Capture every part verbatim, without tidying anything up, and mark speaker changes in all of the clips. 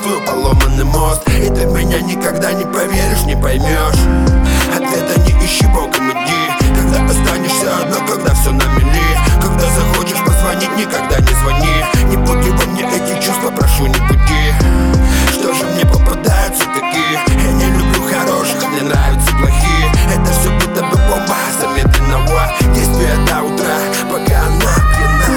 Speaker 1: чувствую поломанный мост, и ты меня никогда не поверишь, не поймешь. Ответа не ищи, боком иди, когда останешься одна, когда все на мели. Когда захочешь позвонить, никогда не звони. Не буди во мне эти чувства, прошу, не буди. Что же мне попадаются такие? Я не люблю хороших, мне нравятся плохие. Это все будто бы бомба замедленного действия до утра, пока она пьяна.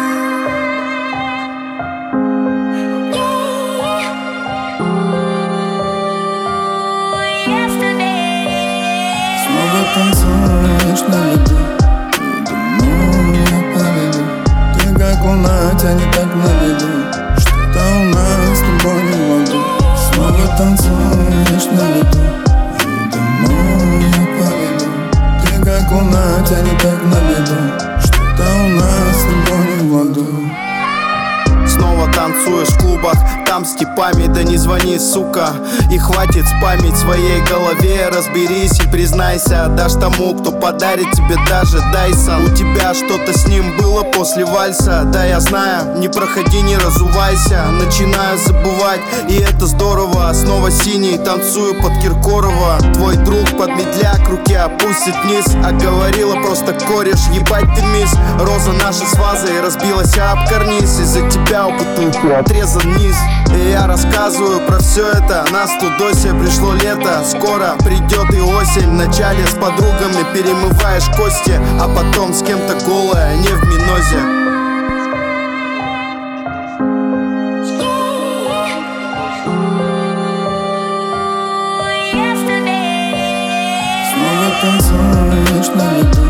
Speaker 2: Снова танцуешь на льду, и думаю, я поведу. Ты как луна, тянет так на виду, что-то у нас с тобой не в ладу. Снова танцуешь на льду, и думаю, я поведу. Ты как луна, тянет так на виду, что-то у нас с тобой не в ладу.
Speaker 3: Снова танцуешь в клубах, там с типами, да не звони, сука. И хватит спамить в своей голове, разберись и признайся. Дашь тому, кто подарит тебе даже Дайсон. У тебя что-то с ним было после вальса, да я знаю, не проходи, не разувайся. Начинаю забывать, и это здорово. Снова синий, танцую под Киркорова. Твой друг под медляк, руки опустит вниз, а говорила просто кореш, ебать ты мисс. Роза наша с вазой разбилась об карниз, из-за тебя у бутылки отрезан низ. И я рассказываю про все это, нас тут досе, пришло лето. Скоро придет и осень, вначале с подругами перемываешь кости, а потом с кем-то голая, не в минозе.
Speaker 2: Снова танцуешь на льду,